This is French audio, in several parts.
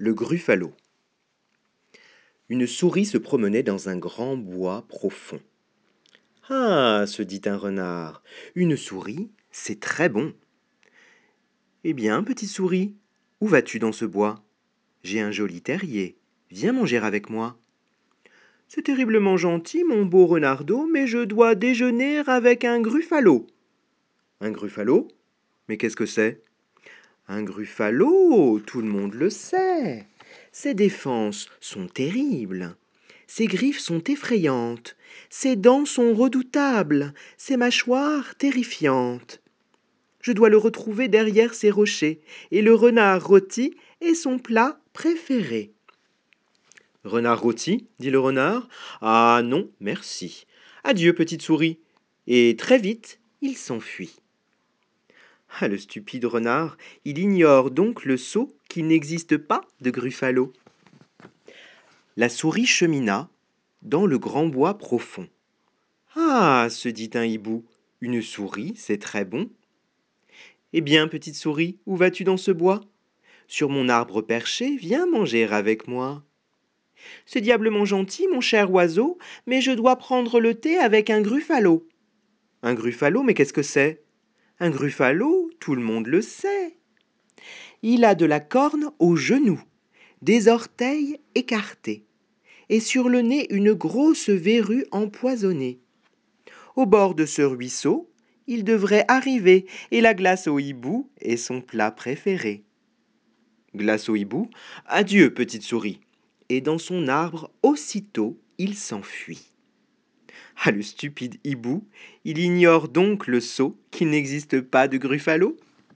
Le Gruffalo. Une souris se promenait dans un grand bois profond. Ah, se dit un renard, une souris, c'est très bon. Eh bien, petite souris, où vas-tu dans ce bois? J'ai un joli terrier, viens manger avec moi. C'est terriblement gentil, mon beau renardeau, mais je dois déjeuner avec un gruffalo. Un gruffalo? Mais qu'est-ce que c'est? Un gruffalo, tout le monde le sait. Ses défenses sont terribles. Ses griffes sont effrayantes. Ses dents sont redoutables. Ses mâchoires terrifiantes. Je dois le retrouver derrière ces rochers, et le renard rôti est son plat préféré. Renard rôti, dit le renard. Ah non, merci. Adieu, petite souris. Et très vite, il s'enfuit. Ah, le stupide renard, il ignore donc le sot qu'il n'existe pas de gruffalo. La souris chemina dans le grand bois profond. Ah, se dit un hibou, une souris, c'est très bon. Eh bien, petite souris, où vas-tu dans ce bois? Sur mon arbre perché, viens manger avec moi. C'est diablement gentil, mon cher oiseau, mais je dois prendre le thé avec un gruffalo. Un gruffalo, mais qu'est-ce que c'est? Un gruffalo, tout le monde le sait. Il a de la corne au genou, des orteils écartés, et sur le nez une grosse verrue empoisonnée. Au bord de ce ruisseau, il devrait arriver, et la glace au hibou est son plat préféré. Glace au hibou, adieu, petite souris. Et dans son arbre, aussitôt, il s'enfuit. Ah, le stupide hibou, il ignore donc le sot qu'il n'existe pas de gruffalo.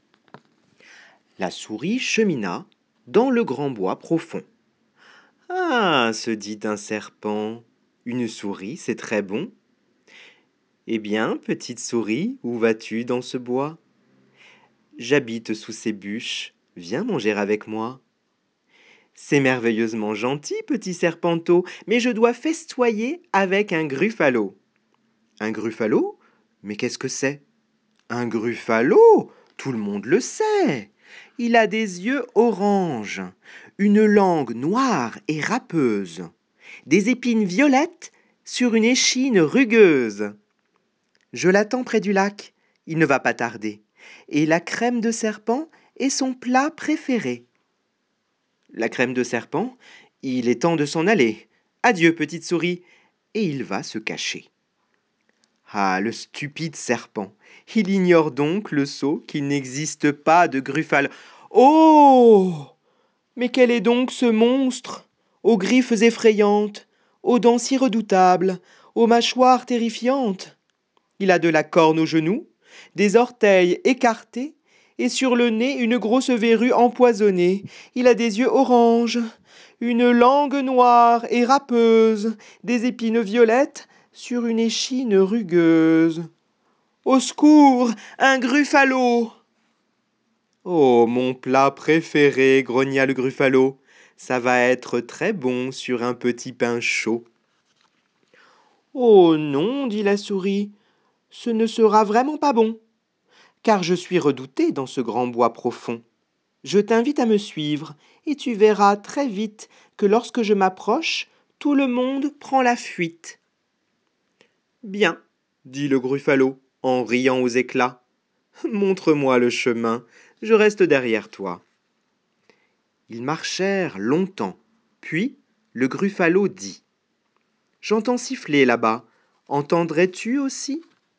La souris chemina dans le grand bois profond. Ah, se dit un serpent, une souris, c'est très bon. Eh bien, petite souris, où vas-tu dans ce bois? J'habite sous ces bûches, viens manger avec moi. C'est merveilleusement gentil, petit serpenteau, mais je dois festoyer avec un gruffalo. Un gruffalo? Mais qu'est-ce que c'est? Un gruffalo? Tout le monde le sait. Il a des yeux orange, une langue noire et râpeuse, des épines violettes sur une échine rugueuse. Je l'attends près du lac, il ne va pas tarder, et la crème de serpent est son plat préféré. La crème de serpent, il est temps de s'en aller. Adieu, petite souris, et il va se cacher. Ah, le stupide serpent, il ignore donc le sot qu'il n'existe pas de gruffalo. Oh! Mais quel est donc ce monstre? Aux griffes effrayantes, aux dents si redoutables, aux mâchoires terrifiantes. Il a de la corne au genou, des orteils écartés, et sur le nez une grosse verrue empoisonnée. Il a des yeux orange, une langue noire et râpeuse, des épines violettes sur une échine rugueuse. Au secours, un gruffalo! Oh, mon plat préféré, grogna le gruffalo. Ça va être très bon sur un petit pain chaud. Oh non, dit la souris, ce ne sera vraiment pas bon, car je suis redoutée dans ce grand bois profond. Je t'invite à me suivre, et tu verras très vite que lorsque je m'approche, tout le monde prend la fuite. Bien, dit le gruffalo, en riant aux éclats. Montre-moi le chemin, je reste derrière toi. Ils marchèrent longtemps, puis le gruffalo dit. J'entends siffler là-bas, entendrais-tu aussi?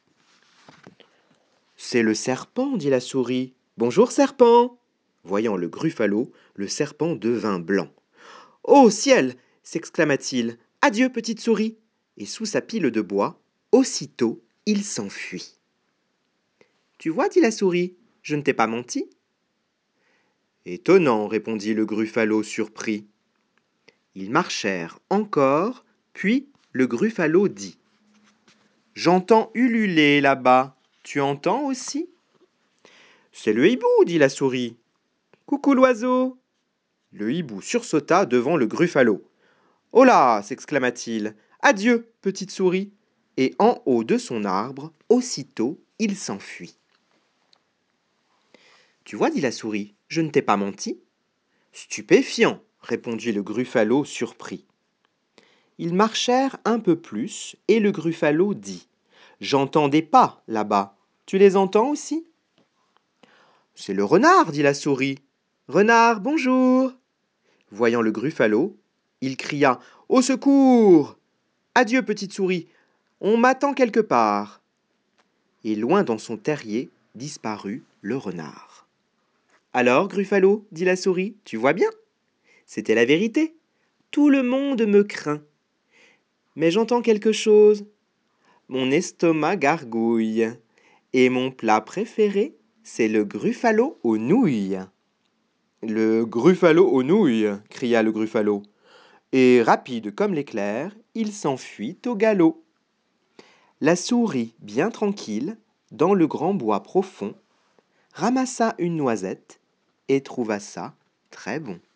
C'est le serpent, dit la souris. Bonjour, serpent. Voyant le gruffalo, le serpent devint blanc. Ô ciel! S'exclama-t-il. Adieu, petite souris. Et sous sa pile de bois, aussitôt, il s'enfuit. Tu vois, dit la souris, je ne t'ai pas menti. Étonnant, répondit le gruffalo surpris. Ils marchèrent encore, puis le gruffalo dit. J'entends ululer là-bas. Tu entends aussi? C'est le hibou, dit la souris. Coucou l'oiseau. Le hibou sursauta devant le gruffalo. Oh là! S'exclama-t-il. Adieu, petite souris. Et en haut de son arbre, aussitôt, il s'enfuit. Tu vois, dit la souris, je ne t'ai pas menti. Stupéfiant, répondit le Gruffalo surpris. Ils marchèrent un peu plus et le Gruffalo dit: J'entends des pas là-bas. Tu les entends aussi? C'est le renard, dit la souris. Renard, bonjour. Voyant le Gruffalo, il cria: Au secours! Adieu, petite souris, on m'attend quelque part. Et loin dans son terrier disparut le renard. Alors, Gruffalo, dit la souris, tu vois bien? C'était la vérité. Tout le monde me craint. Mais j'entends quelque chose. Mon estomac gargouille. Et mon plat préféré, c'est le Gruffalo aux nouilles. Le Gruffalo aux nouilles, cria le Gruffalo. Et rapide comme l'éclair, il s'enfuit au galop. La souris, bien tranquille, dans le grand bois profond, ramassa une noisette et trouva ça très bon.